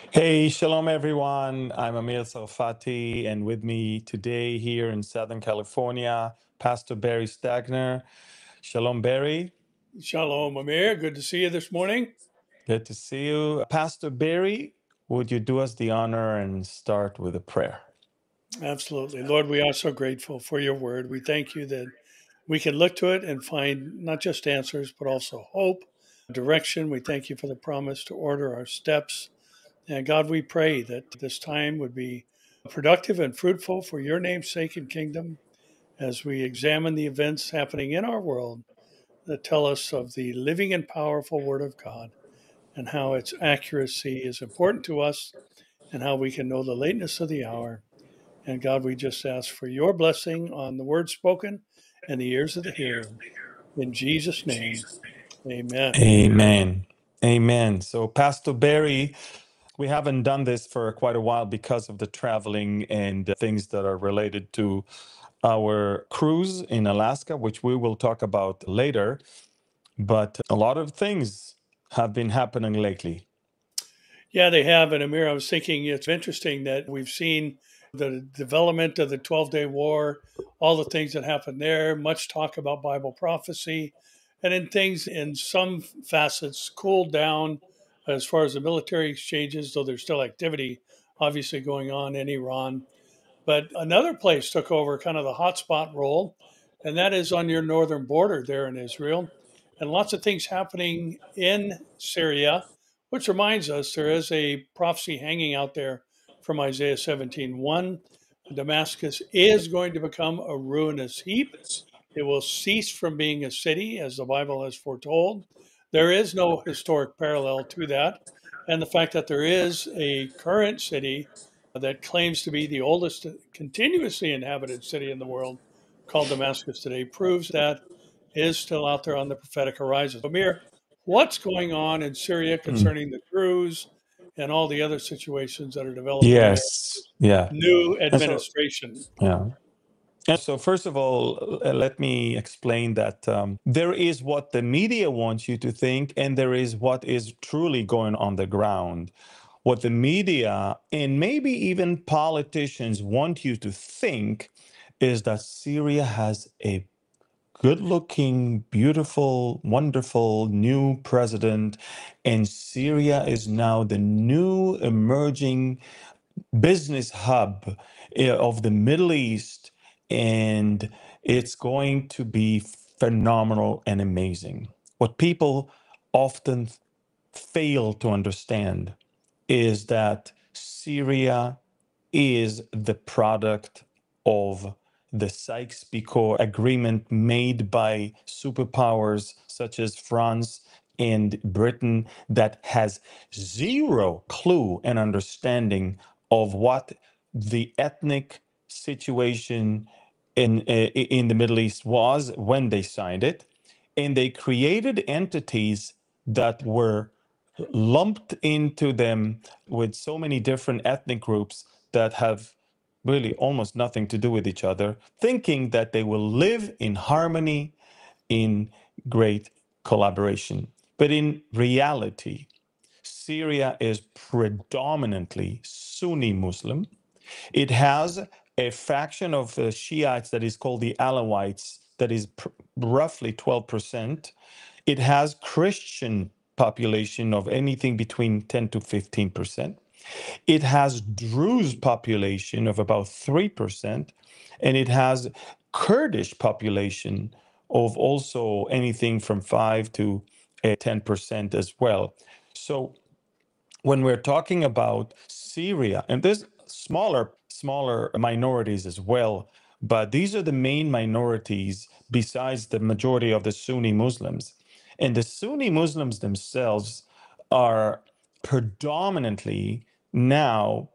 Hey, shalom everyone. I'm Amir Sarfati, and with me today here in Southern California, Pastor Barry Stagner. Shalom, Barry. Shalom, Amir. Good to see you this morning. Good to see you. Pastor Barry, would you do us the honor and start with a prayer? Absolutely. Lord, we are so grateful for your word. We thank you that we can look to it and find not just answers, but also hope, direction. We thank you for the promise to order our steps. And God, we pray that this time would be productive and fruitful for your name's sake and kingdom as we examine the events happening in our world that tell us of the living and powerful word of God and how its accuracy is important to us and how we can know the lateness of the hour. And God, we just ask for your blessing on the word spoken and the ears of the hearer. In Jesus' name, amen. Amen. Amen. So, Pastor Barry, we haven't done this for quite a while because of the traveling and things that are related to our cruise in Alaska, which we will talk about later. But a lot of things have been happening lately. Yeah, they have. And Amir, I was thinking it's interesting that we've seen the development of the 12-day war, all the things that happened there, much talk about Bible prophecy, and then things in some facets cooled down as far as the military exchanges, though there's still activity obviously going on in Iran. But another place took over kind of the hotspot role, and that is on your northern border there in Israel. And lots of things happening in Syria, which reminds us there is a prophecy hanging out there from Isaiah 17:1. Damascus is going to become a ruinous heap. It will cease from being a city, as the Bible has foretold. There is no historic parallel to that. And the fact that there is a current city that claims to be the oldest continuously inhabited city in the world, called Damascus today, proves that is still out there on the prophetic horizon. Amir, what's going on in Syria Mm. concerning the Druze and all the other situations that are developing there? Yes. Yeah. New And so, administration. yeah. And so, first of all, let me explain that there is what the media wants you to think, and there is what is truly going on the ground. What the media and maybe even politicians want you to think is that Syria has a good looking, beautiful, wonderful new president, and Syria is now the new emerging business hub of the Middle East, and it's going to be phenomenal and amazing. What people often fail to understand is that Syria is the product of the Sykes-Picot agreement made by superpowers such as France and Britain that has zero clue and understanding of what the ethnic situation in the Middle East was when they signed it, and they created entities that were lumped into them with so many different ethnic groups that have really almost nothing to do with each other, thinking that they will live in harmony, in great collaboration. But in reality, Syria is predominantly Sunni Muslim. It has a fraction of the Shiites that is called the Alawites, that is roughly 12%. It has Christian population of anything between 10 to 15%. It has Druze population of about 3%, and it has Kurdish population of also anything from 5 to 10% as well. So when we're talking about Syria, and there's smaller minorities as well, but these are the main minorities besides the majority of the Sunni Muslims. And the Sunni Muslims themselves are predominantly now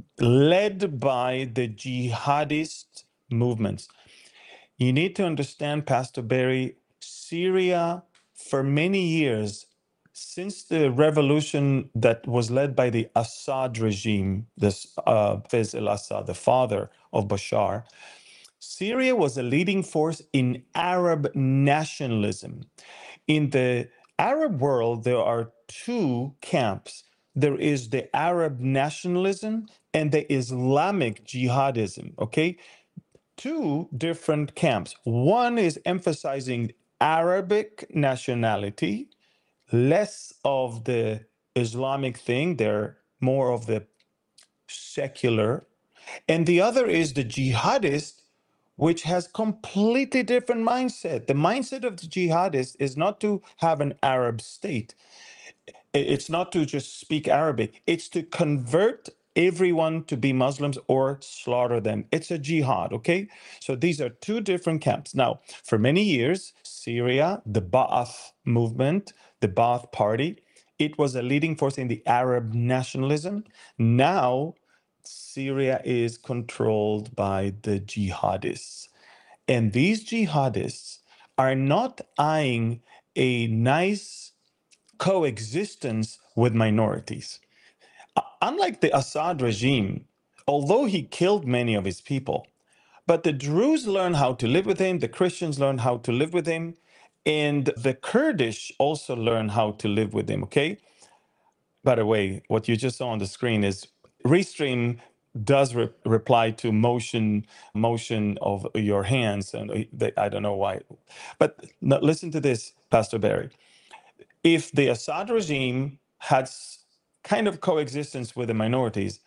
led by the jihadist movements. You need to understand, Pastor Barry, Syria for many years, since the revolution that was led by the Assad regime, this Fez al-Assad, the father of Bashar, Syria was a leading force in Arab nationalism. In the Arab world, there are two camps. there is the Arab nationalism and the Islamic jihadism, okay? Two different camps. One is emphasizing Arabic nationality, less of the Islamic thing. They're more of the secular. And the other is the jihadist, which has completely different mindset. The mindset of the jihadist is not to have an Arab state. It's not to just speak Arabic. It's to convert everyone to be Muslims or slaughter them. It's a jihad, okay? So these are two different camps. Now, for many years, Syria, the Ba'ath movement, the Ba'ath party, it was a leading force in the Arab nationalism. Now, Syria is controlled by the jihadists. And these jihadists are not eyeing a nice coexistence with minorities. Unlike the Assad regime, although he killed many of his people, but the Druze learned how to live with him, the Christians learned how to live with him, and the Kurdish also learned how to live with him, okay? By the way, what you just saw on the screen is Restream does reply to motion of your hands, and I don't know why. But listen to this, Pastor Barry. If the Assad regime had kind of coexistence with the minorities,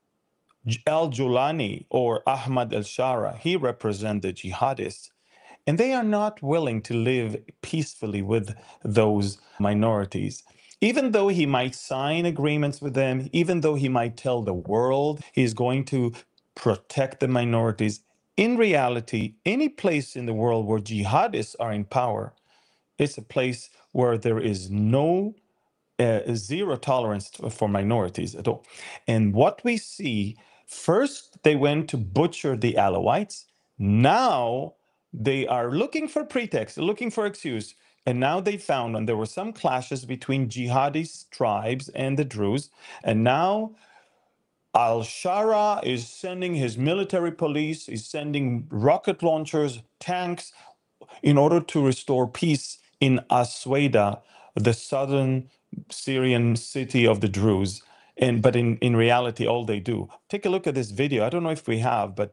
Al Julani or Ahmad al Shara, he represents the jihadists, and they are not willing to live peacefully with those minorities. Even though he might sign agreements with them, even though he might tell the world he's going to protect the minorities, in reality, any place in the world where jihadists are in power, it's a place where there is no zero tolerance for minorities at all. And what we see, first they went to butcher the Alawites. Now they are looking for pretext, looking for excuse. And now they found, and there were some clashes between jihadist tribes and the Druze. And now Al-Shara is sending his military police, is sending rocket launchers, tanks, in order to restore peace in Asweda, the southern Syrian city of the Druze. But in reality, all they do. Take a look at this video. I don't know if we have, but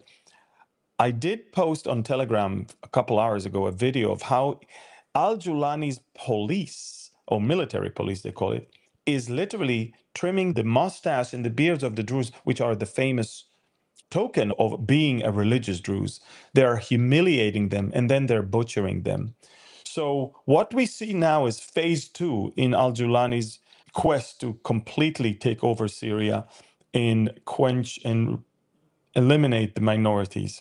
I did post on Telegram a couple hours ago a video of how Al Julani's police, or military police, they call it, is literally trimming the mustache and the beards of the Druze, which are the famous token of being a religious Druze. They're humiliating them and then they're butchering them. So what we see now is phase two in Al-Julani's quest to completely take over Syria and quench and eliminate the minorities.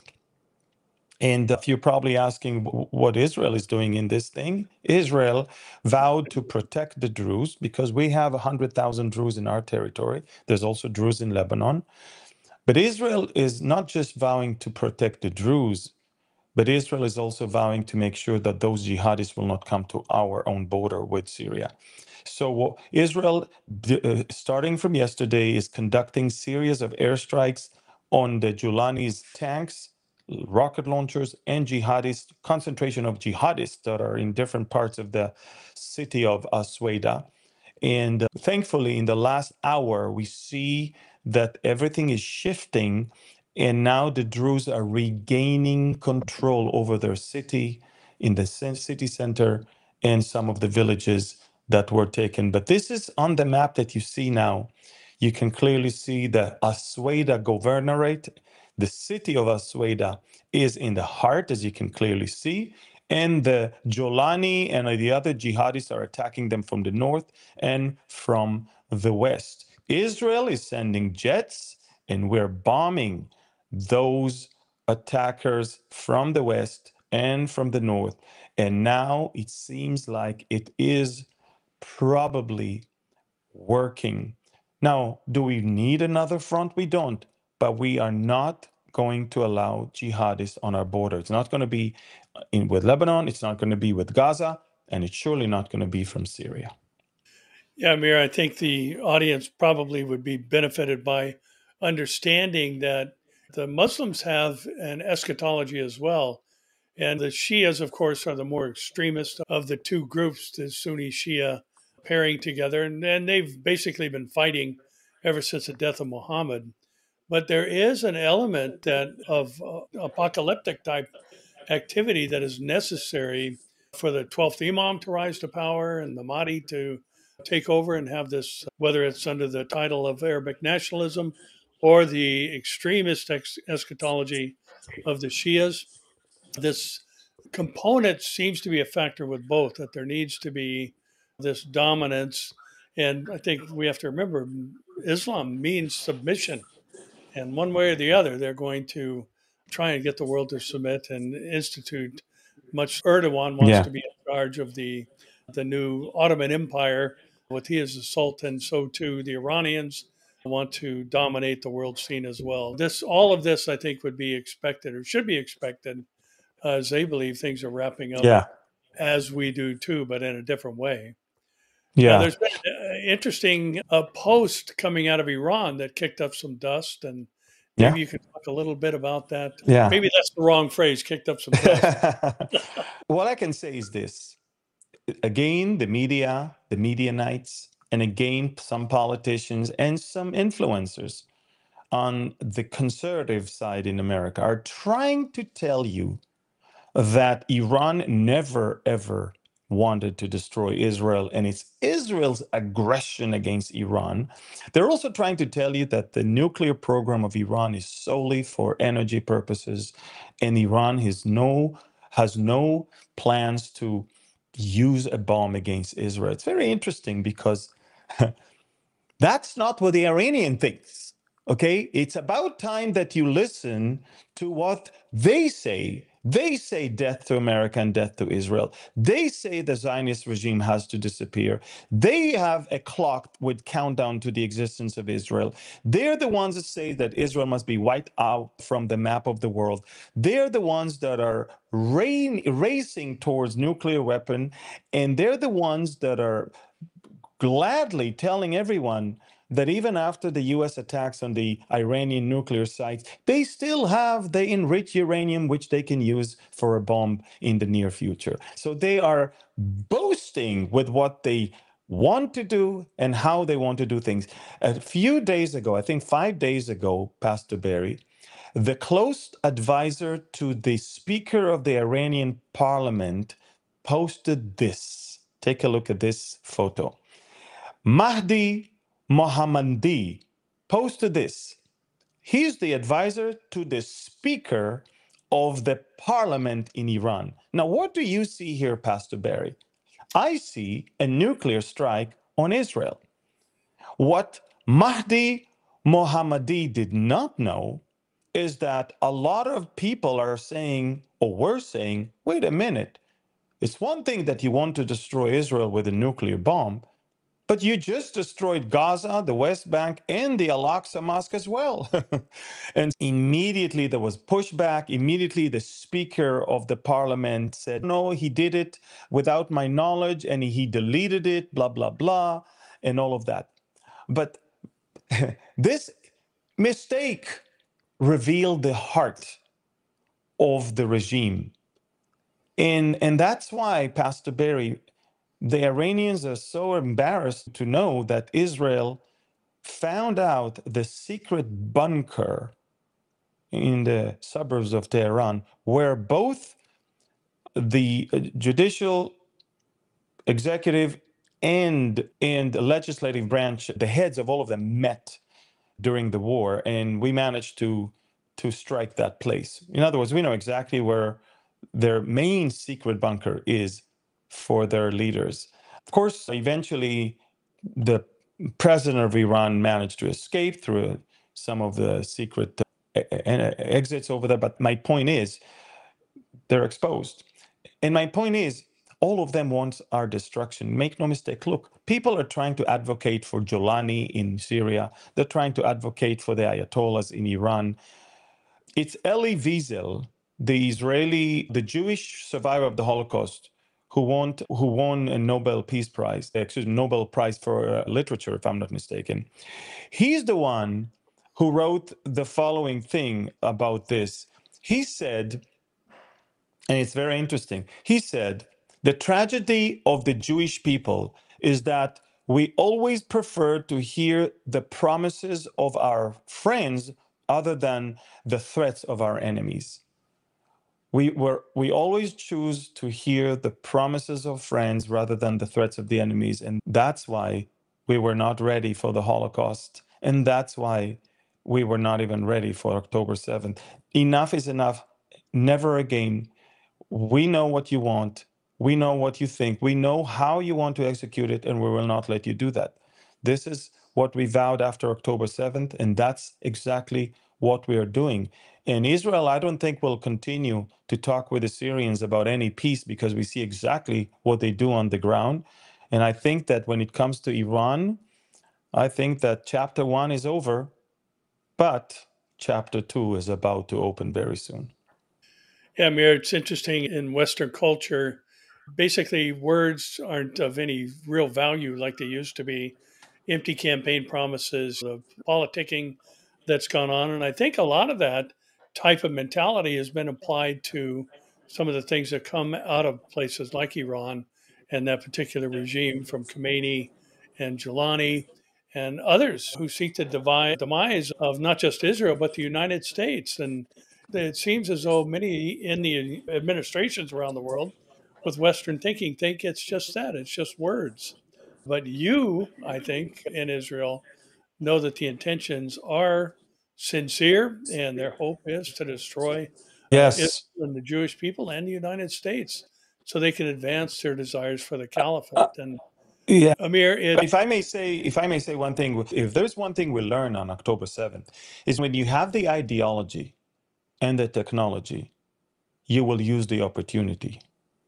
And if you're probably asking what Israel is doing in this thing, Israel vowed to protect the Druze because we have 100,000 Druze in our territory. There's also Druze in Lebanon. But Israel is not just vowing to protect the Druze, but Israel is also vowing to make sure that those jihadists will not come to our own border with Syria. So Israel, starting from yesterday, is conducting series of airstrikes on the Julani's tanks, rocket launchers, and jihadists, concentration of jihadists that are in different parts of the city of Asweda. And thankfully, in the last hour, we see that everything is shifting, and now the Druze are regaining control over their city, in the city center, and some of the villages that were taken. But this is on the map that you see now. You can clearly see the Asweda governorate. The city of Asweda is in the heart, as you can clearly see. And the Jolani and the other jihadists are attacking them from the north and from the west. Israel is sending jets, and we're bombing those attackers from the west and from the north. And now it seems like it is probably working. Now, do we need another front? We don't, but we are not going to allow jihadists on our border. It's not going to be with Lebanon, it's not going to be with Gaza, and it's surely not going to be from Syria. Yeah, Amir, I think the audience probably would be benefited by understanding that the Muslims have an eschatology as well. And the Shias, of course, are the more extremist of the two groups, the Sunni Shia pairing together, and they've basically been fighting ever since the death of Muhammad. But there is an element that of apocalyptic type activity that is necessary for the 12th Imam to rise to power and the Mahdi to take over and have this, whether it's under the title of Arabic nationalism or the extremist eschatology of the Shias. This component seems to be a factor with both, that there needs to be this dominance. And I think we have to remember Islam means submission. And one way or the other, they're going to try and get the world to submit and institute. Much Erdogan wants Yeah. to be in charge of the new Ottoman Empire. With he as the Sultan, so too the Iranians want to dominate the world scene as well. All of this, I think, would be expected or should be expected, as they believe things are wrapping up Yeah. as we do too, but in a different way. Now, Yeah. there's been an interesting post coming out of Iran that kicked up some dust, and Yeah. maybe you could talk a little bit about that. Yeah. Maybe that's the wrong phrase, kicked up some dust. What I can say is this. Again, the media, the Medianites, and again, some politicians and some influencers on the conservative side in America are trying to tell you that Iran never, ever wanted to destroy Israel, and it's Israel's aggression against Iran. They're also trying to tell you that the nuclear program of Iran is solely for energy purposes, and Iran has no plans to use a bomb against Israel. It's very interesting because that's not what the Iranian thinks. Okay, it's about time that you listen to what they say. They say death to America and death to Israel. They say the Zionist regime has to disappear. They have a clock with countdown to the existence of Israel. They're the ones that say that Israel must be wiped out from the map of the world. They're the ones that are racing towards nuclear weapon, and they're the ones that are gladly telling everyone that even after the US attacks on the Iranian nuclear sites, they still have the enriched uranium, which they can use for a bomb in the near future. So they are boasting with what they want to do and how they want to do things. A few days ago, I think 5 days ago, Pastor Barry, the close advisor to the Speaker of the Iranian parliament posted this. Take a look at this photo. Mahdi Mohammadi posted this. He's the advisor to the Speaker of the Parliament in Iran. Now, what do you see here, Pastor Barry? I see a nuclear strike on Israel. What Mahdi Mohammadi did not know is that a lot of people are saying, or were saying, wait a minute, it's one thing that you want to destroy Israel with a nuclear bomb, but you just destroyed Gaza, the West Bank, and the Al-Aqsa Mosque as well. And immediately there was pushback. Immediately the Speaker of the Parliament said, no, he did it without my knowledge, and he deleted it, blah, blah, blah, and all of that. But this mistake revealed the heart of the regime. And that's why, Pastor Barry, the Iranians are so embarrassed to know that Israel found out the secret bunker in the suburbs of Tehran, where both the judicial, executive, and the legislative branch, the heads of all of them met during the war, and we managed to strike that place. In other words, we know exactly where their main secret bunker is for their leaders. Of course, eventually, the president of Iran managed to escape through some of the secret exits over there. But my point is, they're exposed. And my point is, all of them want our destruction. Make no mistake. Look, people are trying to advocate for Jolani in Syria. They're trying to advocate for the Ayatollahs in Iran. It's Elie Wiesel, the Jewish survivor of the Holocaust, who won a Nobel Peace Prize, Nobel Prize for Literature, if I'm not mistaken. He's the one who wrote the following thing about this. He said, and it's very interesting, he said, the tragedy of the Jewish people is that we always prefer to hear the promises of our friends other than the threats of our enemies. We always choose to hear the promises of friends rather than the threats of the enemies. And that's why we were not ready for the Holocaust. And that's why we were not even ready for October 7th. Enough is enough. Never again. We know what you want. We know what you think. We know how you want to execute it, and we will not let you do that. This is what we vowed after October 7th, and that's exactly what we are doing. And Israel, I don't think, will continue to talk with the Syrians about any peace because we see exactly what they do on the ground. And I think that when it comes to Iran, I think that chapter 1 is over, but chapter 2 is about to open very soon. Yeah, Amir, it's interesting in Western culture. Basically, words aren't of any real value like they used to be. Empty campaign promises, the politicking that's gone on. And I think a lot of that type of mentality has been applied to some of the things that come out of places like Iran and that particular regime from Khomeini and Giuliani and others who seek the demise of not just Israel, but the United States. And it seems as though many in the administrations around the world with Western thinking think it's just that, it's just words. But you, I think, in Israel, know that the intentions are sincere and their hope is to destroy Israel Yes. and the Jewish people and the United States so they can advance their desires for the Uh, caliphate. And yeah. Amir, If I may say one thing, if there's one thing we learn on October 7th, is when you have the ideology and the technology, you will use the opportunity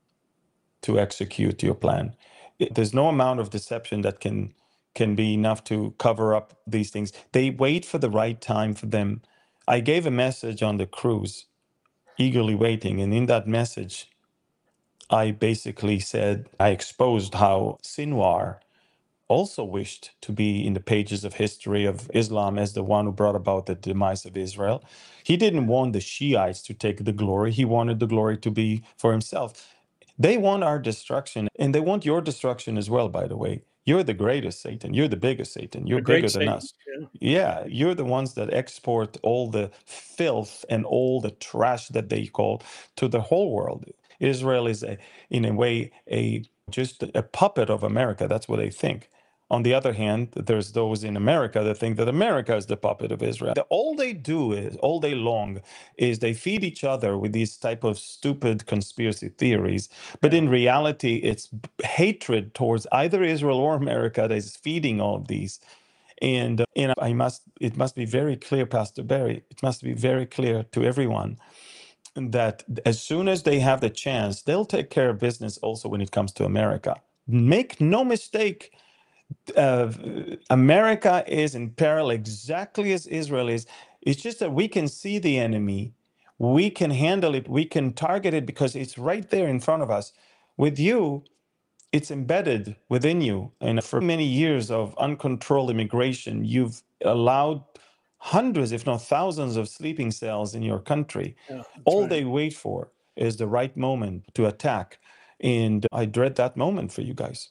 to execute your plan. There's no amount of deception that can be enough to cover up these things. They wait for the right time for them. I gave a message on the cruise, eagerly waiting, and in that message, I basically said I exposed how Sinwar also wished to be in the pages of history of Islam as the one who brought about the demise of Israel. He didn't want the Shiites to take the glory. He wanted the glory to be for himself. They want our destruction, and they want your destruction as well, by the way. You're the greatest Satan. You're the biggest Satan. You're the great bigger than Satan. us. Yeah. Yeah, you're the ones that export all the filth and all the trash that they call to the whole world. Israel is, in a way, just a puppet of America. That's what they think. On the other hand, there's those in America that think that America is the puppet of Israel. All they do is, all day long, is they feed each other with these type of stupid conspiracy theories. But Yeah. in reality, it's hatred towards either Israel or America that is feeding all of these. And it must be very clear, Pastor Barry, it must be very clear to everyone that as soon as they have the chance, they'll take care of business also when it comes to America. Make no mistake, uh, America is in peril exactly as Israel is. It's just that we can see the enemy, we can handle it, we can target it because it's right there in front of us. With you, it's embedded within you. And for many years of uncontrolled immigration, you've allowed hundreds, if not thousands, of sleeping cells in your country. Yeah, that's All right. they wait for is the right moment to attack. And I dread that moment for you guys.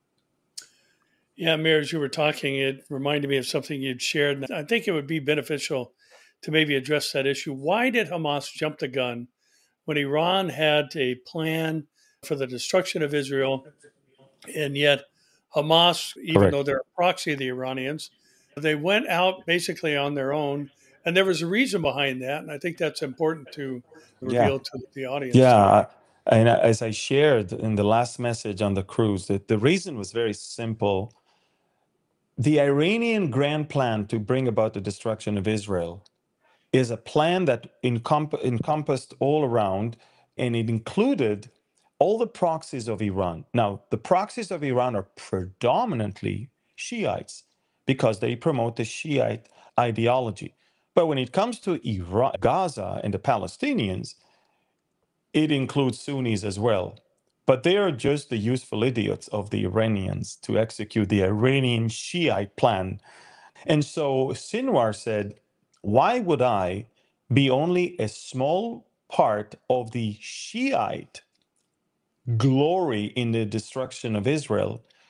Yeah, Amir, as you were talking, it reminded me of something you'd shared. And I think it would be beneficial to maybe address that issue. Why did Hamas jump the gun when Iran had a plan for the destruction of Israel? And yet, Hamas, even though Correct. they're a proxy of the Iranians, they went out basically on their own. And there was a reason behind that. And I think that's important to Yeah. reveal to the audience today. Yeah. And as I shared in the last message on the cruise, that the reason was very simple. The Iranian grand plan to bring about the destruction of Israel is a plan that encompassed all around, and it included all the proxies of Iran. Now, the proxies of Iran are predominantly Shiites because they promote the Shiite ideology. But when it comes to Iran, Gaza, and the Palestinians, it includes Sunnis as well. But they are just the useful idiots of the Iranians to execute the Iranian Shiite plan. And so Sinwar said, why would I be only a small part of the Shiite glory in the destruction of Israel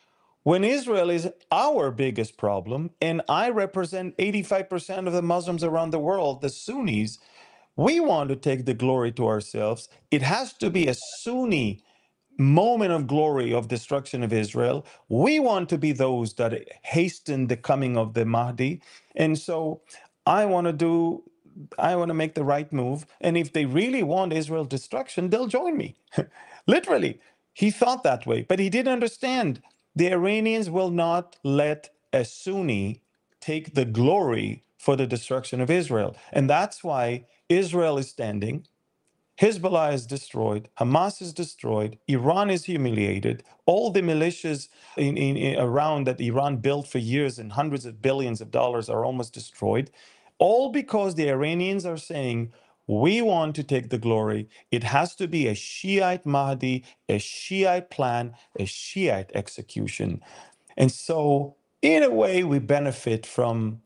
when Israel is our biggest problem, and I represent 85% of the Muslims around the world, the Sunnis, we want to take the glory to ourselves. It has to be a Sunni moment of glory of destruction of Israel. We want to be those that hasten the coming of the Mahdi. And so I want to do, I want to make the right move. And if they really want Israel's destruction, they'll join me. Literally, he thought that way, but he didn't understand. The Iranians will not let a Sunni take the glory for the destruction of Israel. And that's why Israel is standing. Hezbollah is destroyed, Hamas is destroyed, Iran is humiliated, all the militias around that Iran built for years and hundreds of billions of dollars are almost destroyed, all because the Iranians are saying, we want to take the glory. It has to be a Shiite Mahdi, a Shiite plan, a Shiite execution. And so, in a way, we benefit from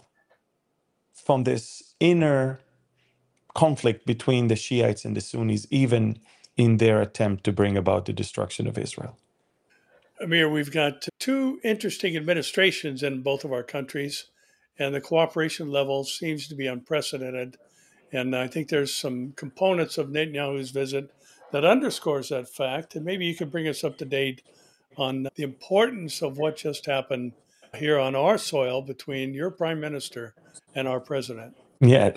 this inner conflict between the Shiites and the Sunnis, even in their attempt to bring about the destruction of Israel. Amir, we've got two interesting administrations in both of our countries, and the cooperation level seems to be unprecedented. And I think there's some components of Netanyahu's visit that underscores that fact. And maybe you could bring us up to date on the importance of what just happened here on our soil between your prime minister and our president. Yeah.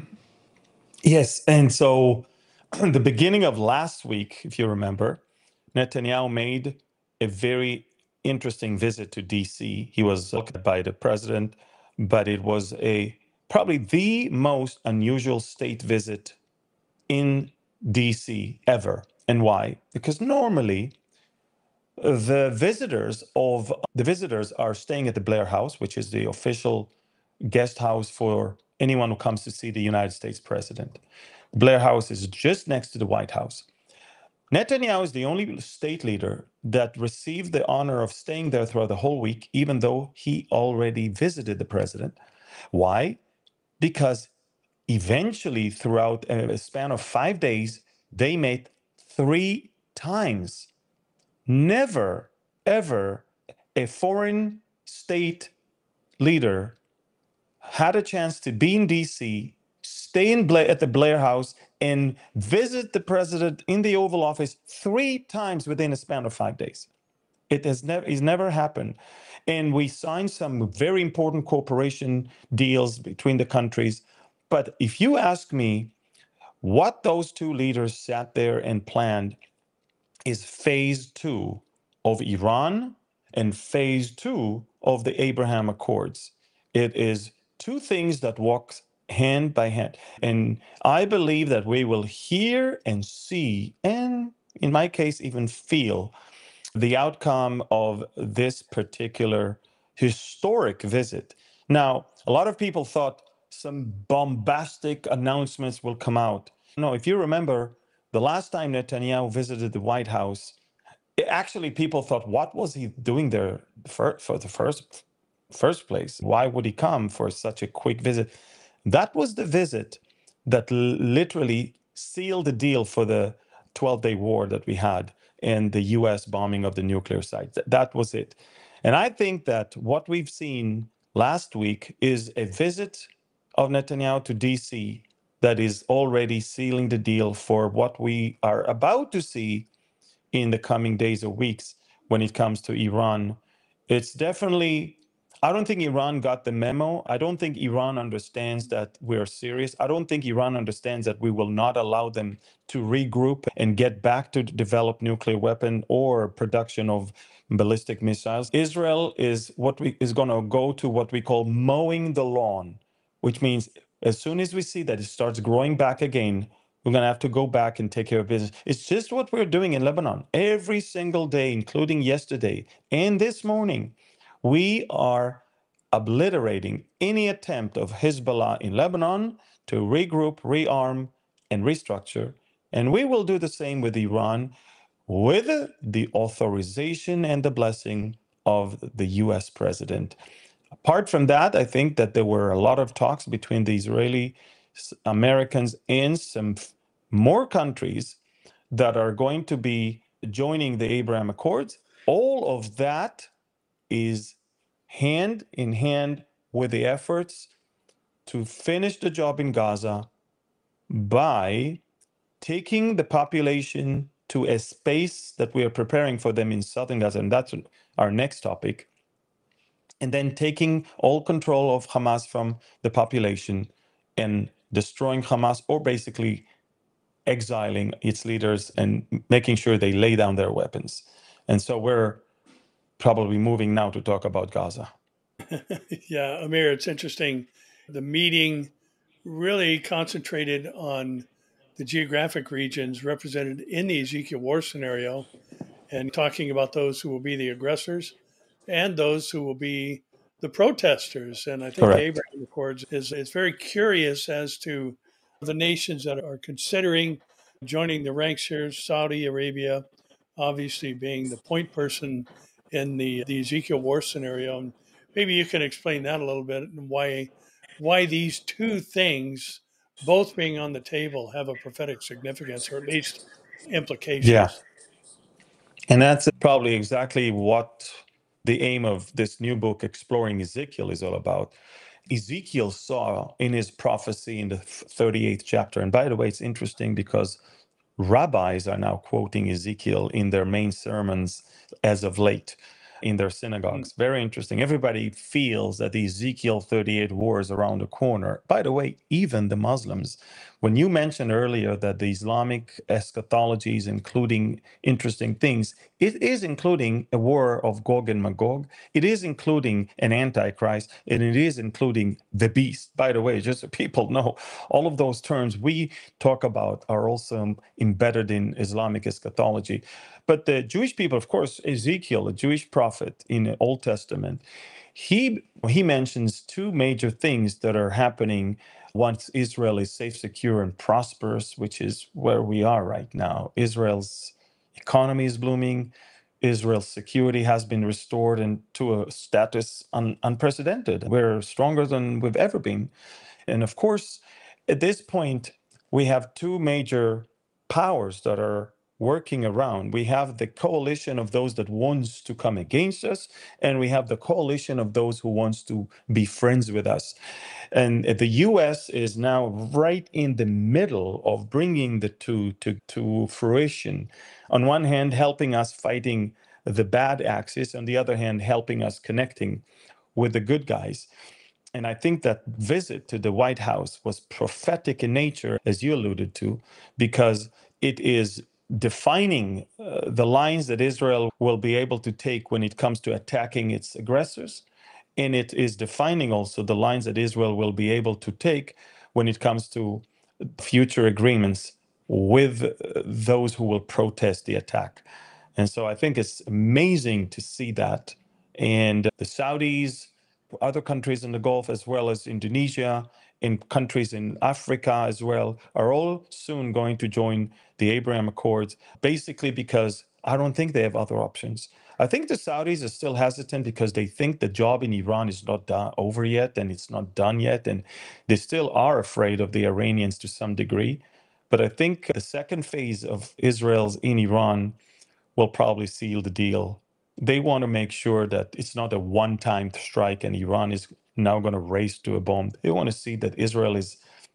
Yes. And so the beginning of last week, if you remember, Netanyahu made a very interesting visit to DC. He was looked by the president, but it was probably the most unusual state visit in DC ever. And why? Because normally the visitors are staying at the Blair House, which is the official guest house for anyone who comes to see the United States president. Blair House is just next to the White House. Netanyahu is the only state leader that received the honor of staying there throughout the whole week, even though he already visited the president. Why? Because eventually, throughout a span of 5 days, they met 3 times. Never, ever a foreign state leader had a chance to be in DC, stay at the Blair House, and visit the president in the Oval Office 3 times within a span of 5 days. It's never happened. And we signed some very important cooperation deals between the countries. But if you ask me what those two leaders sat there and planned is phase 2 of Iran and phase 2 of the Abraham Accords. It is two things that walk hand by hand. And I believe that we will hear and see, and in my case, even feel the outcome of this particular historic visit. Now, a lot of people thought some bombastic announcements will come out. No, if you remember, the last time Netanyahu visited the White House, actually people thought, what was he doing there for the first place? Why would he come for such a quick visit? That was the visit that literally sealed the deal for the 12-day war that we had and the US bombing of the nuclear sites. That was it. And I think that what we've seen last week is a visit of Netanyahu to DC that is already sealing the deal for what we are about to see in the coming days or weeks when it comes to Iran. It's definitely, I don't think Iran got the memo. I don't think Iran understands that we're serious. I don't think Iran understands that we will not allow them to regroup and get back to develop nuclear weapon or production of ballistic missiles. Israel is going to go to what we call mowing the lawn, which means as soon as we see that it starts growing back again, we're going to have to go back and take care of business. It's just what we're doing in Lebanon every single day, including yesterday and this morning. We are obliterating any attempt of Hezbollah in Lebanon to regroup, rearm, and restructure. And we will do the same with Iran with the authorization and the blessing of the US president. Apart from that, I think that there were a lot of talks between the Israeli Americans and some more countries that are going to be joining the Abraham Accords. All of that is hand in hand with the efforts to finish the job in Gaza by taking the population to a space that we are preparing for them in southern Gaza, and that's our next topic, and then taking all control of Hamas from the population and destroying Hamas, or basically exiling its leaders and making sure they lay down their weapons. And so we're probably moving now to talk about Gaza. Yeah, Amir, it's interesting. The meeting really concentrated on the geographic regions represented in the Ezekiel war scenario and talking about those who will be the aggressors and those who will be the protesters. And I think the Correct. Abraham Accords is very curious as to the nations that are considering joining the ranks here. Saudi Arabia, obviously being the point person in the Ezekiel war scenario. And maybe you can explain that a little bit and why these two things, both being on the table, have a prophetic significance, or at least Yeah. implications. And that's probably exactly what the aim of this new book, Exploring Ezekiel, is all about. Ezekiel saw in his prophecy in the 38th chapter, and by the way, it's interesting because rabbis are now quoting Ezekiel in their main sermons as of late in their synagogues. Very interesting. Everybody feels that the Ezekiel 38 war is around the corner. By the way, even the Muslims. When you mentioned earlier that the Islamic eschatology is including interesting things, it is including a war of Gog and Magog. It is including an antichrist, and it is including the beast. By the way, just so people know, all of those terms we talk about are also embedded in Islamic eschatology. But the Jewish people, of course, Ezekiel, a Jewish prophet in the Old Testament, he mentions two major things that are happening once Israel is safe, secure, and prosperous, which is where we are right now. Israel's economy is blooming. Israel's security has been restored and to a status unprecedented. We're stronger than we've ever been. And of course, at this point, we have two major powers that are working around. We have the coalition of those that wants to come against us, and we have the coalition of those who wants to be friends with us. And the US is now right in the middle of bringing the two to fruition. On one hand, helping us fighting the bad axis, on the other hand, helping us connecting with the good guys. And I think that visit to the White House was prophetic in nature, as you alluded to, because it is defining the lines that Israel will be able to take when it comes to attacking its aggressors. And it is defining also the lines that Israel will be able to take when it comes to future agreements with those who will protest the attack. And so I think it's amazing to see that. And the Saudis, other countries in the Gulf, as well as Indonesia, in countries in Africa as well, are all soon going to join the Abraham Accords, basically because I don't think they have other options. I think the Saudis are still hesitant because they think the job in Iran is not over yet and it's not done yet. And they still are afraid of the Iranians to some degree. But I think the second phase of Israel's in Iran will probably seal the deal. They want to make sure that it's not a one-time strike and Iran is now going to race to a bomb. They want to see that Israel is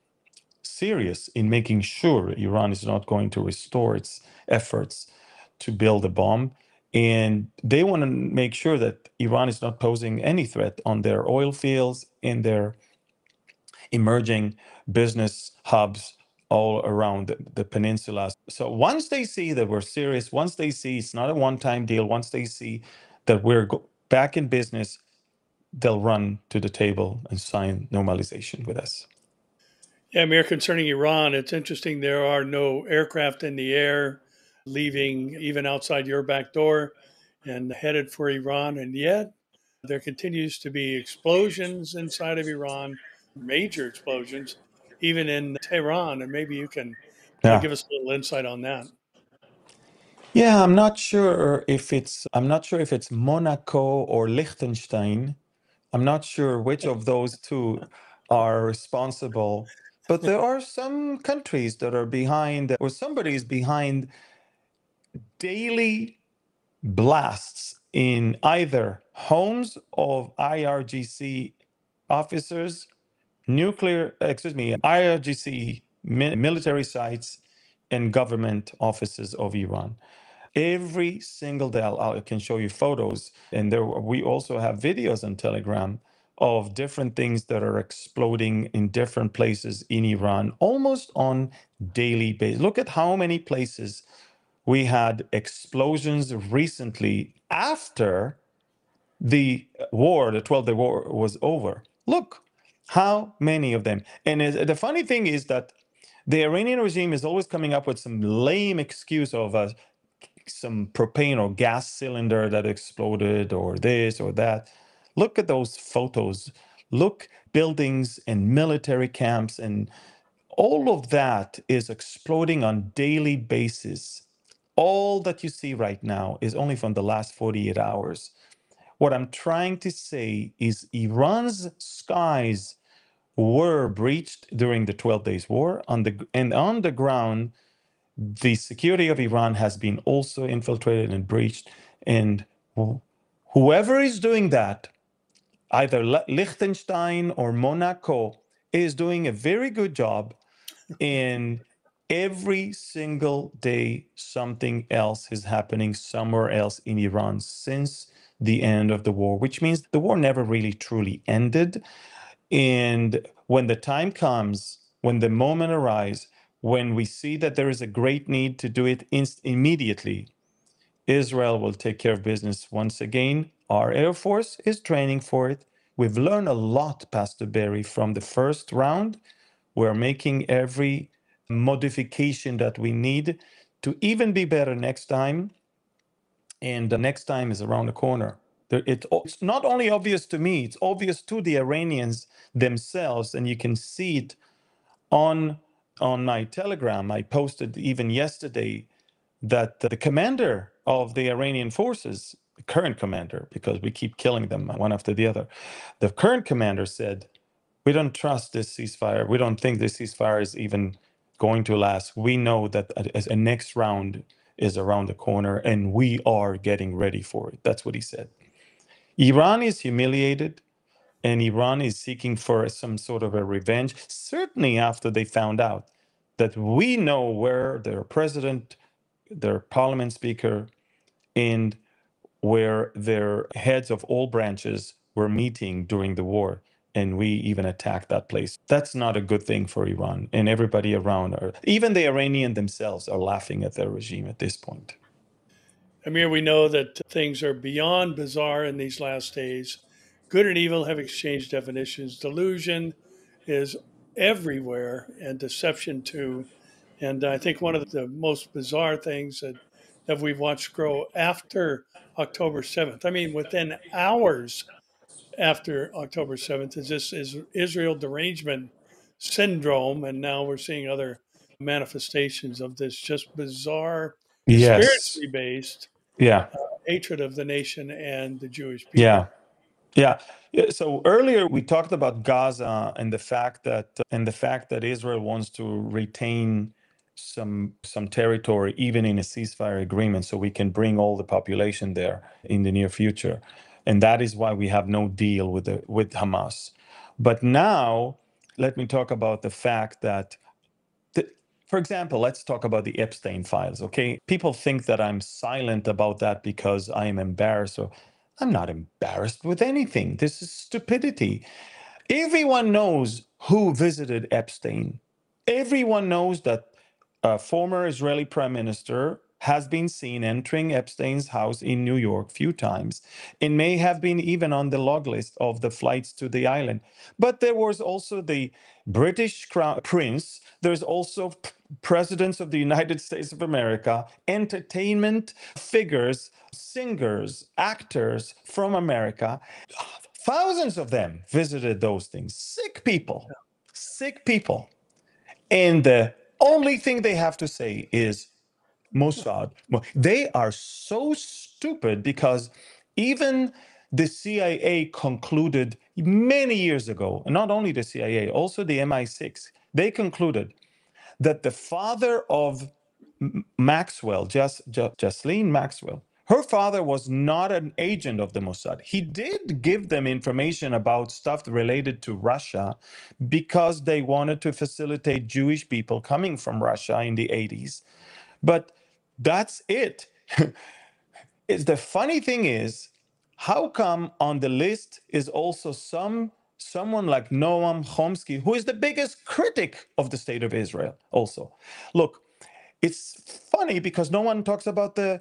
serious in making sure Iran is not going to restore its efforts to build a bomb. And they want to make sure that Iran is not posing any threat on their oil fields and their emerging business hubs all around the peninsula. So once they see that we're serious, once they see it's not a one-time deal, once they see that we're back in business, they'll run to the table and sign normalization with us. Yeah, Amir, concerning Iran, it's interesting. There are no aircraft in the air leaving even outside your back door and headed for Iran. And yet there continues to be explosions inside of Iran, major explosions, even in Tehran. And maybe you can Yeah. give us a little insight on that. Yeah, I'm not sure if it's Monaco or Liechtenstein. I'm not sure which of those two are responsible, but there are some countries that are behind, or somebody is behind daily blasts in either homes of IRGC officers, IRGC military sites, and government offices of Iran. Every single day, I can show you photos, and we also have videos on Telegram of different things that are exploding in different places in Iran, almost on daily basis. Look at how many places we had explosions recently after the war, the 12-day war was over. Look how many of them. And the funny thing is that the Iranian regime is always coming up with some lame excuse of some propane or gas cylinder that exploded or this or that. Look at those photos. Look, buildings and military camps, and all of that is exploding on daily basis. All that you see right now is only from the last 48 hours. What I'm trying to say is Iran's skies were breached during the 12 days war and on the ground the security of Iran has been also infiltrated and breached. And whoever is doing that, either Liechtenstein or Monaco, is doing a very good job. And every single day, something else is happening somewhere else in Iran since the end of the war, which means the war never really truly ended. And when the time comes, when the moment arrives, when we see that there is a great need to do it immediately, Israel will take care of business once again. Our Air Force is training for it. We've learned a lot, Pastor Barry, from the first round. We're making every modification that we need to even be better next time. And the next time is around the corner. It's not only obvious to me, it's obvious to the Iranians themselves, and you can see it on my Telegram. I posted even yesterday that the commander of the Iranian forces, the current commander, because we keep killing them one after the other, the current commander said, "We don't trust this ceasefire. We don't think this ceasefire is even going to last. We know that a next round is around the corner, and we are getting ready for it." That's what he said. Iran is humiliated, and Iran is seeking for some sort of a revenge, certainly after they found out that we know where their president, their parliament speaker, and where their heads of all branches were meeting during the war. And we even attacked that place. That's not a good thing for Iran and everybody around her. Even the Iranian themselves are laughing at their regime at this point. Amir, we know that things are beyond bizarre in these last days. Good and evil have exchanged definitions. Delusion is everywhere, and deception too. And I think one of the most bizarre things that we've watched grow after October 7th, I mean, within hours after October 7th, is this is Israel derangement syndrome. And now we're seeing other manifestations of this just bizarre, Yes. spiritually based Yeah. hatred of the nation and the Jewish Yeah. people. Yeah. So earlier we talked about Gaza and the fact that Israel wants to retain some territory even in a ceasefire agreement so we can bring all the population there in the near future. And that is why we have no deal with Hamas. But now let me talk about the fact that for example, let's talk about the Epstein files, okay? People think that I'm silent about that because I am embarrassed. Or I'm not embarrassed with anything. This is stupidity. Everyone knows who visited Epstein. Everyone knows that a former Israeli prime minister has been seen entering Epstein's house in New York a few times and may have been even on the log list of the flights to the island. But there was also the British crown prince. There's also presidents of the United States of America, entertainment figures, singers, actors from America. Thousands of them visited those things. Sick people, sick people. And the only thing they have to say is Mossad. They are so stupid because even the CIA concluded many years ago, and not only the CIA, also the MI6, they concluded that the father of Maxwell, Ghislaine Maxwell, Her father was not an agent of the Mossad. He did give them information about stuff related to Russia because they wanted to facilitate Jewish people coming from Russia in the 80s. But that's it. It's the funny thing is, how come on the list is also someone like Noam Chomsky, who is the biggest critic of the state of Israel also? Look, it's funny because no one talks about the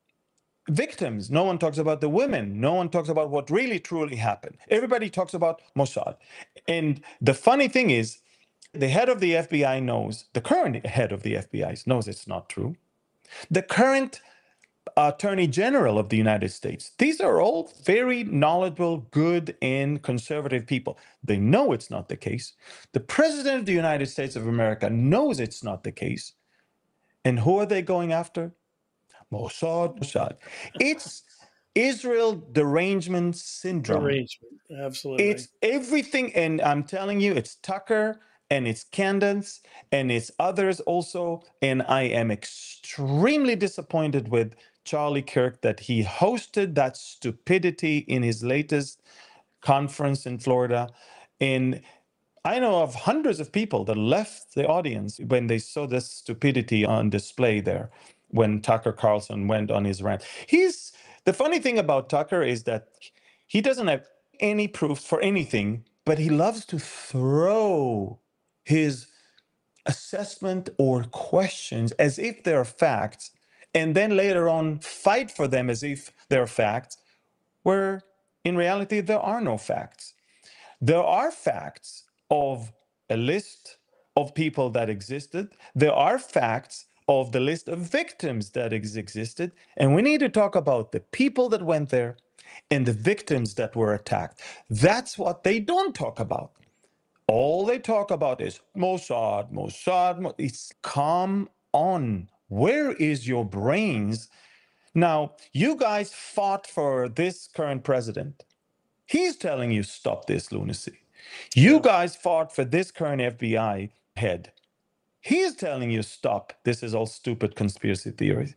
victims. No one talks about the women. No one talks about what really truly happened. Everybody talks about Mossad. And the funny thing is, the head of the FBI knows, the current head of the FBI knows it's not true. The current Attorney General of the United States, these are all very knowledgeable, good, and conservative people. They know it's not the case. The President of the United States of America knows it's not the case. And who are they going after? Mossad, Mossad. It's Israel derangement syndrome. Arrangement. Absolutely. It's everything. And I'm telling you, it's Tucker and it's Candace and it's others also. And I am extremely disappointed with Charlie Kirk that he hosted that stupidity in his latest conference in Florida. And I know of hundreds of people that left the audience when they saw this stupidity on display there when Tucker Carlson went on his rant. The funny thing about Tucker is that he doesn't have any proof for anything, but he loves to throw his assessment or questions as if they're facts, and then later on fight for them as if they're facts, where in reality there are no facts. There are facts of a list of people that existed. There are facts of the list of victims that existed. And we need to talk about the people that went there and the victims that were attacked. That's what they don't talk about. All they talk about is Mossad, Mossad. It's come on. Where is your brains? Now, you guys fought for this current president. He's telling you, stop this lunacy. You guys fought for this current FBI head. He's telling you, stop. This is all stupid conspiracy theories.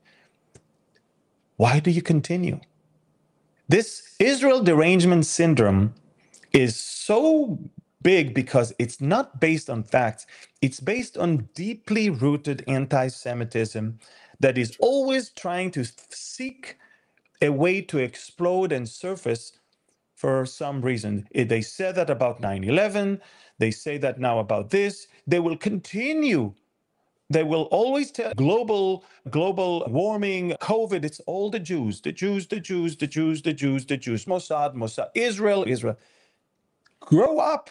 Why do you continue? This Israel derangement syndrome is so big because it's not based on facts. It's based on deeply rooted anti-Semitism that is always trying to seek a way to explode and surface for some reason. They said that about 9/11. They say that now about this. They will continue. They will always tell global warming, COVID, it's all the Jews, the Jews, the Jews, the Jews, the Jews, the Jews, Mossad, Mossad, Israel, Israel. Grow up.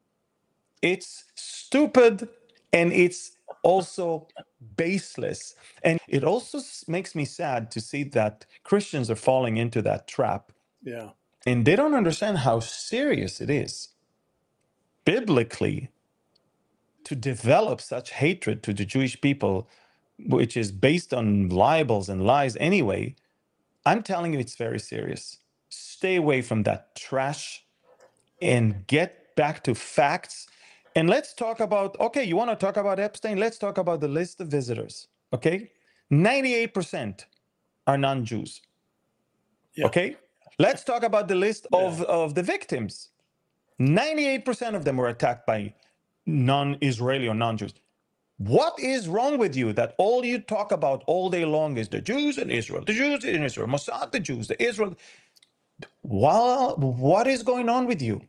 It's stupid and it's also baseless. And it also makes me sad to see that Christians are falling into that trap. Yeah. And they don't understand how serious it is biblically to develop such hatred to the Jewish people, which is based on libels and lies anyway. I'm telling you, it's very serious. Stay away from that trash and get back to facts. And let's talk about, okay, you want to talk about Epstein? Let's talk about the list of visitors, okay? 98% are non-Jews, okay? Let's talk about the list of the victims. 98% of them were attacked by non-Israeli or non-Jews. What is wrong with you that all you talk about all day long is the Jews in Israel, the Jews in Israel, Mossad, the Jews, the Israel? Well, what is going on with you?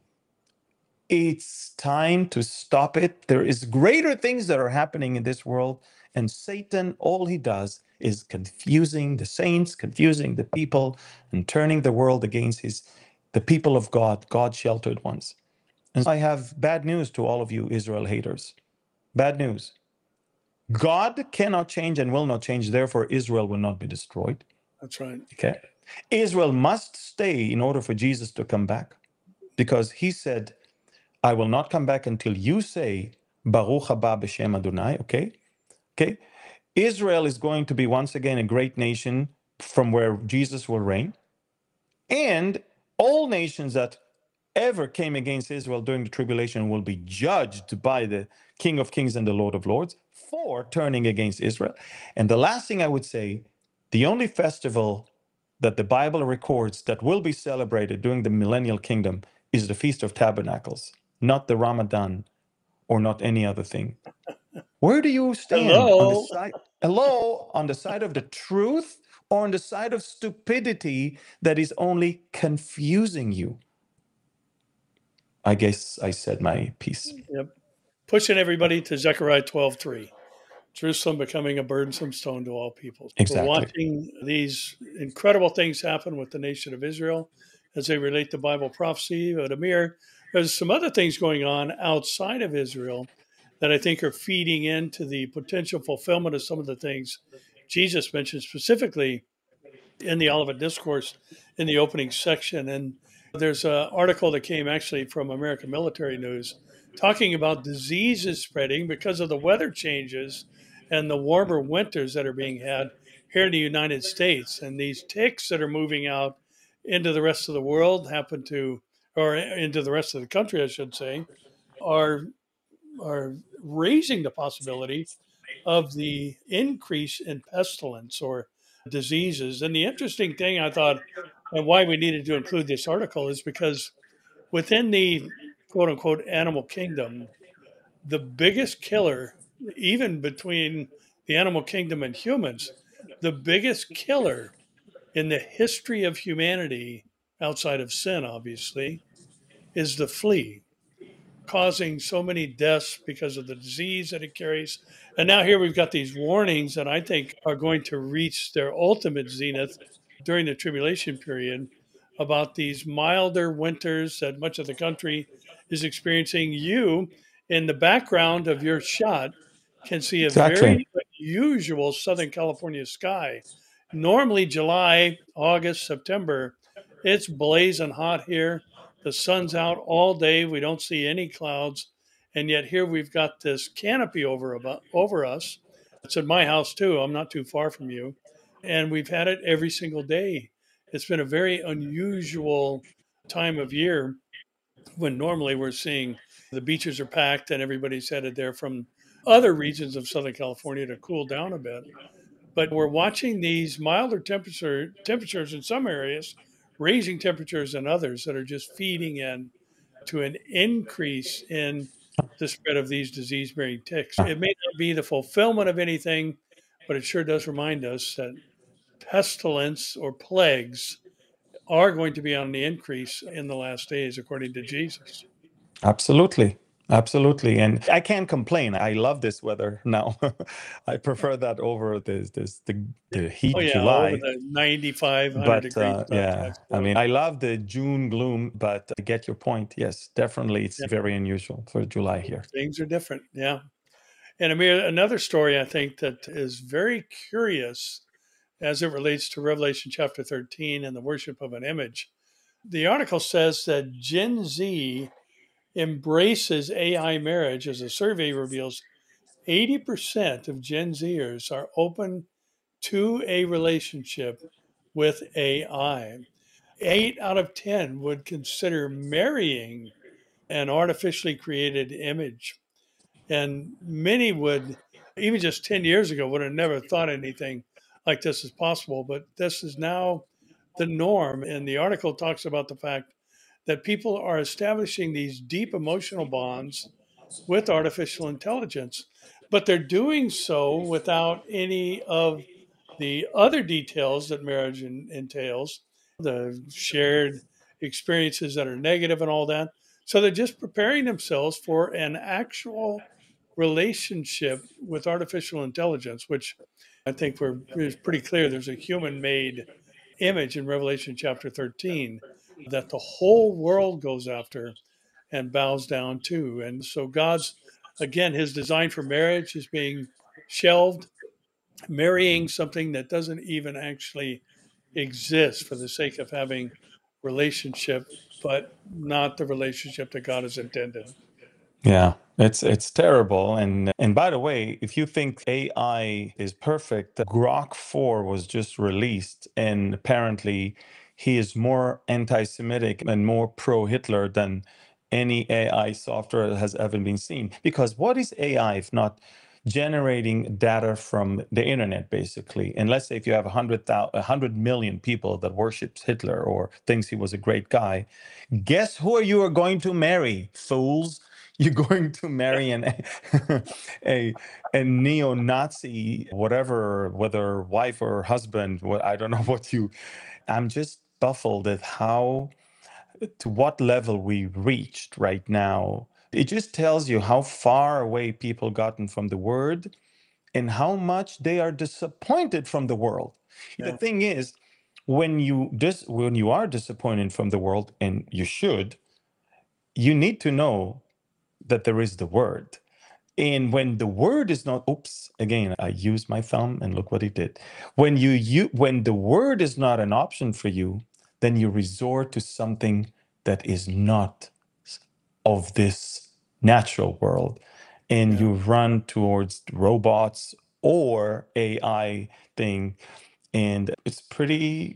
It's time to stop it. There is greater things that are happening in this world, and Satan, all he does is confusing the saints, confusing the people, and turning the world against the people of God, God-sheltered ones. And I have bad news to all of you Israel haters. Bad news. God cannot change and will not change, therefore Israel will not be destroyed. That's right. Okay. Israel must stay in order for Jesus to come back, because he said, I will not come back until you say, Baruch haba b'shem Adonai, okay? Okay. Israel is going to be once again a great nation from where Jesus will reign. And all nations that ever came against Israel during the tribulation will be judged by the King of Kings and the Lord of Lords for turning against Israel. And the last thing I would say, the only festival that the Bible records that will be celebrated during the millennial kingdom is the Feast of Tabernacles, not the Ramadan or not any other thing. Where do you stand on the side, on the side of the truth or on the side of stupidity that is only confusing you? I guess I said my piece. Yep. Pushing everybody to Zechariah 12:3. Jerusalem becoming a burdensome stone to all peoples. We're Exactly. watching these incredible things happen with the nation of Israel as they relate to Bible prophecy. But Amir, there's some other things going on outside of Israel that I think are feeding into the potential fulfillment of some of the things Jesus mentioned specifically in the Olivet Discourse in the opening section. And there's an article that came actually from American Military News talking about diseases spreading because of the weather changes and the warmer winters that are being had here in the United States. And these ticks that are moving out into the rest of the world happen to, or into the rest of the country, I should say, are raising the possibility of the increase in pestilence or diseases. And the interesting thing I thought, and why we needed to include this article, is because within the quote unquote animal kingdom, the biggest killer, even between the animal kingdom and humans, the biggest killer in the history of humanity, outside of sin, obviously, is the flea, causing so many deaths because of the disease that it carries. And now here we've got these warnings that I think are going to reach their ultimate zenith during the tribulation period about these milder winters that much of the country is experiencing. You, in the background of your shot, can see a Exactly. very unusual Southern California sky. Normally, July, August, September, it's blazing hot here. The sun's out all day. We don't see any clouds. And yet here we've got this canopy over us. It's at my house too. I'm not too far from you. And we've had it every single day. It's been a very unusual time of year when normally we're seeing the beaches are packed and everybody's headed there from other regions of Southern California to cool down a bit. But we're watching these milder temperatures in some areas, raising temperatures in others that are just feeding in to an increase in the spread of these disease-bearing ticks. It may not be the fulfillment of anything, but it sure does remind us that pestilence or plagues are going to be on the increase in the last days, according to Jesus. Absolutely. Absolutely. And I can't complain. I love this weather now. I prefer that over the heat Oh of yeah, over July. the 95, 100 But degree stuff. yeah, I mean, I love the June gloom, but I get your point. Yes, definitely. It's Yeah, very unusual for July here. things are different. Yeah. And Amir, another story I think that is very curious as it relates to Revelation chapter 13 and the worship of an image. The article says that Gen Z embraces AI marriage, as a survey reveals 80% of Gen Zers are open to a relationship with AI. 8 out of 10 would consider marrying an artificially created image. And many would, even just 10 years ago, would have never thought anything like this is possible. But this is now the norm. And the article talks about the fact that people are establishing these deep emotional bonds with artificial intelligence, but they're doing so without any of the other details that marriage entails, the shared experiences that are negative and all that. So they're just preparing themselves for an actual relationship with artificial intelligence, which I think is pretty clear. There's a human made image in Revelation chapter 13 that the whole world goes after and bows down to. And so again, his design for marriage is being shelved, marrying something that doesn't even actually exist for the sake of having relationship, but not the relationship that God has intended. Yeah, it's terrible. And by the way, if you think AI is perfect, Grok 4 was just released, and apparently he is more anti-Semitic and more pro-Hitler than any AI software that has ever been seen. Because what is AI if not generating data from the internet, basically. And let's say if you have 100 million people that worships Hitler or thinks he was a great guy, guess who you are going to marry, fools? You're going to marry a, a neo-Nazi, whatever, whether wife or husband, I don't know what you... I'm just baffled at to what level we reached right now. It just tells you how far away people gotten from the word and how much they are disappointed from the world. Yeah. The thing is, when you are disappointed from the world, and you should, you need to know that there is the word. And when the word is not, oops, again, I used my thumb and look what it did. When when the word is not an option for you, then you resort to something that is not of this natural world. And you run towards robots or AI thing. And it's pretty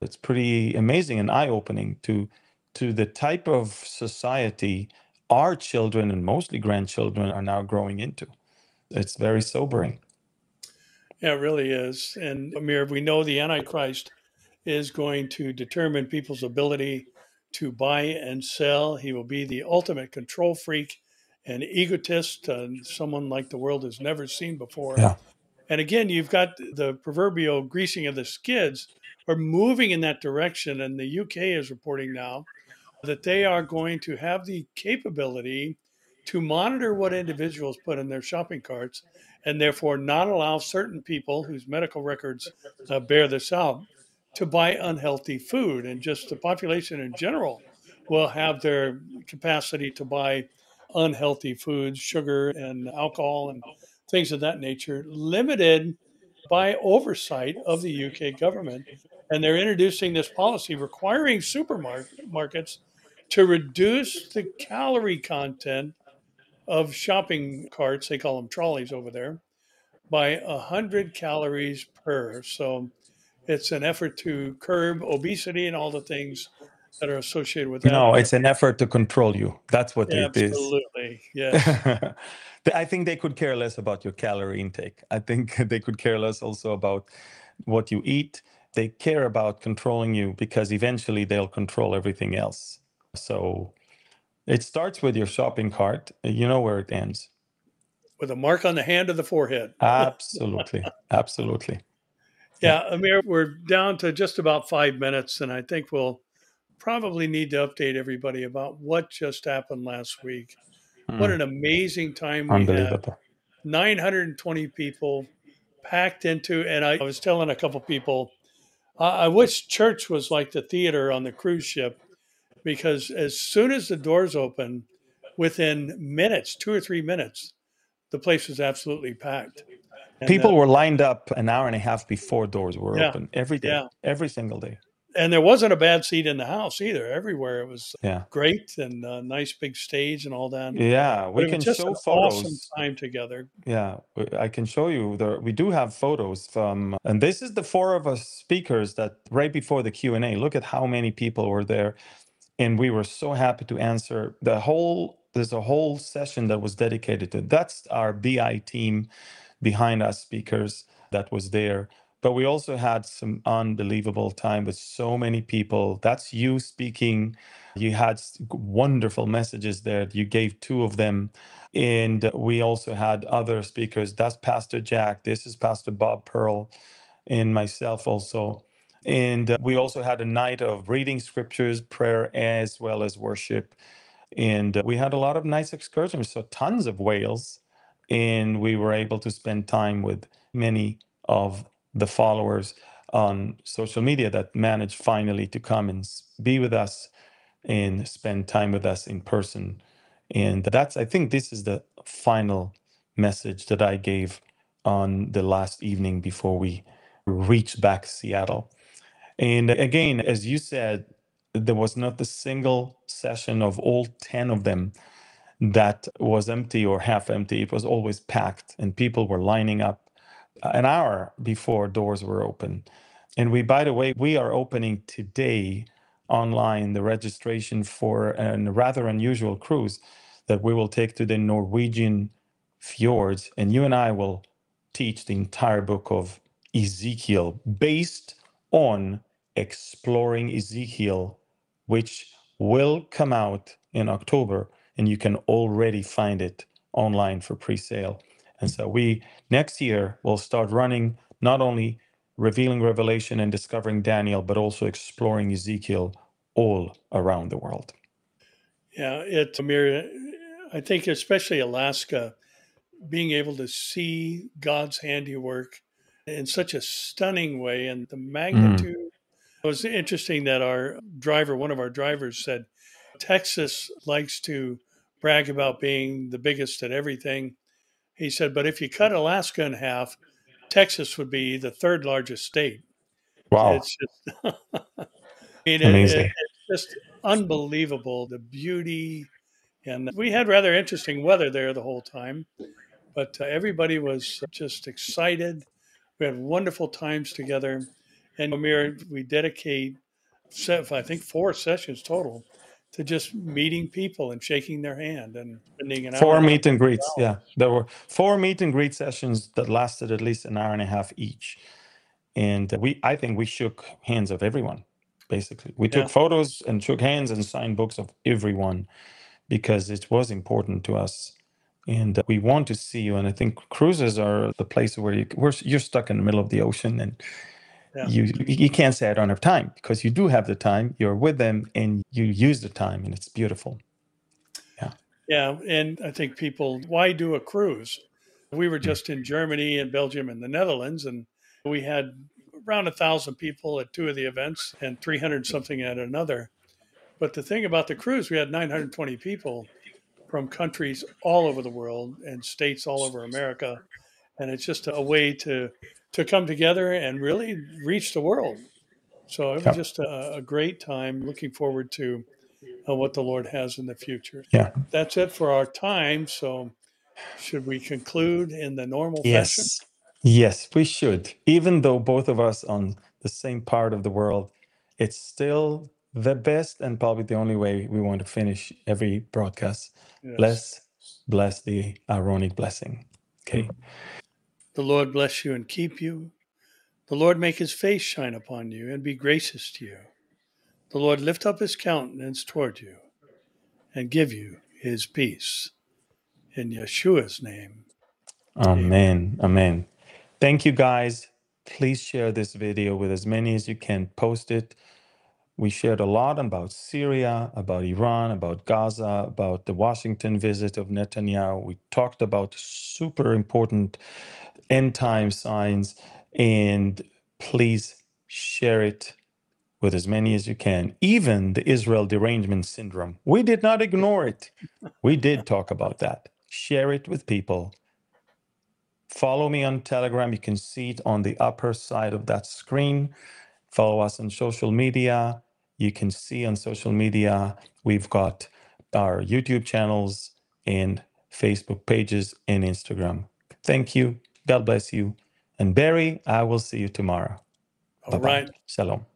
amazing and eye-opening to the type of society our children and mostly grandchildren are now growing into. It's very sobering. Yeah, it really is. And Amir, we know the Antichrist is going to determine people's ability to buy and sell. He will be the ultimate control freak and egotist, someone like the world has never seen before. Yeah. And again, you've got the proverbial greasing of the skids are moving in that direction. And the UK is reporting now that they are going to have the capability to monitor what individuals put in their shopping carts and therefore not allow certain people whose medical records bear this out to buy unhealthy food. And just the population in general will have their capacity to buy unhealthy foods, sugar and alcohol and things of that nature, limited by oversight of the UK government. And they're introducing this policy requiring supermarkets to reduce the calorie content of shopping carts, they call them trolleys over there, by 100 calories per. So it's an effort to curb obesity and all the things that are associated with that. No, it's an effort to control you. That's what it is. Absolutely. Yes. I think they could care less about your calorie intake. I think they could care less also about what you eat. They care about controlling you because eventually they'll control everything else. So it starts with your shopping cart. You know where it ends. With a mark on the hand of the forehead. Absolutely. Absolutely. Yeah, Amir, we're down to just about 5 minutes, and I think we'll probably need to update everybody about what just happened last week. What an amazing time we had. Unbelievable. 920 people packed into, and I was telling a couple people, I wish church was like the theater on the cruise ship, because as soon as the doors open, within minutes, 2 or 3 minutes, the place was absolutely packed. And, People were lined up an hour and a half before doors were Yeah, open every day, yeah. every single day. And there wasn't a bad seat in the house either. Everywhere it was Yeah. great and a nice big stage and all that. Yeah, But we it can was just show an photos. awesome time together. Yeah, I can show you. We do have photos from, and this is the four of us speakers that right before the Q&A. Look at how many people were there, and we were so happy to answer the whole. There's a whole session that was dedicated to. That's our BI team behind us speakers that was there. But we also had some unbelievable time with so many people. That's you speaking. You had wonderful messages there. You gave two of them. And we also had other speakers. That's Pastor Jack. This is Pastor Bob Pearl and myself also. And we also had a night of reading scriptures, prayer, as well as worship. And we had a lot of nice excursions, so tons of whales. And we were able to spend time with many of the followers on social media that managed finally to come and be with us and spend time with us in person. And I think this is the final message that I gave on the last evening before we reached back Seattle. And again, as you said, there was not a single session of all 10 of them that was empty or half empty. It was always packed, and people were lining up an hour before doors were open. And by the way, we are opening today online the registration for a rather unusual cruise that we will take to the Norwegian fjords, and you and I will teach the entire book of Ezekiel based on Exploring Ezekiel, which will come out in October, and you can already find it online for pre-sale. And so we next year will start running not only revealing Revelation and discovering Daniel, but also exploring Ezekiel all around the world. Yeah, Amir, I think especially Alaska, being able to see God's handiwork in such a stunning way and the magnitude. It was interesting that one of our drivers said, Texas likes to brag about being the biggest at everything. He said, but if you cut Alaska in half, Texas would be the third largest state. Wow. It's just, I mean, Amazing. it's just unbelievable, the beauty. And we had rather interesting weather there the whole time, but everybody was just excited. We had wonderful times together. And Amir, we dedicate, I think, 4 sessions total to just meeting people and shaking their hand and spending an hour 4 and a half. meet and greets. Yeah, there were 4 meet and greet sessions that lasted at least an hour and a half each. And I think we shook hands of everyone, basically. We took photos and shook hands and signed books of everyone because it was important to us. And we want to see you. And I think cruises are the place where you're stuck in the middle of the ocean, and you can't say I don't have time, because you do have the time. You're with them and you use the time, and it's beautiful. Yeah, and I think people, why do a cruise? We were just in Germany and Belgium and the Netherlands, and we had around 1,000 people at 2 of the events and 300 something at another. But the thing about the cruise, we had 920 people from countries all over the world and states all over America, and it's just a way to come together and really reach the world. So it was just a great time. Looking forward to what the Lord has in the future. Yeah. That's it for our time. So should we conclude in the normal fashion? Yes, we should. Even though both of us on the same part of the world, it's still the best and probably the only way we want to finish every broadcast. Yes. Bless the Aaronic blessing. Okay. The Lord bless you and keep you. The Lord make his face shine upon you and be gracious to you. The Lord lift up his countenance toward you and give you his peace. In Yeshua's name. Amen. Amen. Thank you, guys. Please share this video with as many as you can. Post it. We shared a lot about Syria, about Iran, about Gaza, about the Washington visit of Netanyahu. We talked about super important end time signs, and please share it with as many as you can. Even the Israel derangement syndrome. We did not ignore it. We did talk about that. Share it with people. Follow me on Telegram. You can see it on the upper side of that screen. Follow us on social media. You can see on social media, we've got our YouTube channels and Facebook pages and Instagram. Thank you. God bless you. And Barry, I will see you tomorrow. All right. Shalom.